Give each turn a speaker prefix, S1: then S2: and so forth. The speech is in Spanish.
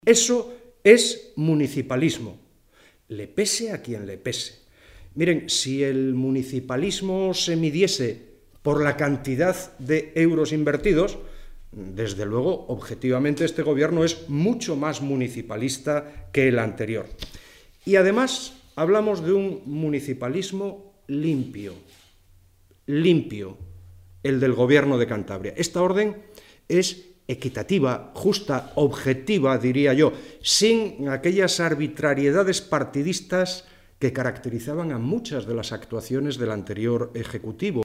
S1: Eso es municipalismo, le pese a quien le pese. Miren, si el municipalismo se midiese por la cantidad de euros invertidos, desde luego, objetivamente, este gobierno es mucho más municipalista que el anterior. Y además hablamos de un municipalismo limpio, el del gobierno de Cantabria. Esta orden es equitativa, justa, objetiva, diría yo, sin aquellas arbitrariedades partidistas que caracterizaban a muchas de las actuaciones del anterior Ejecutivo.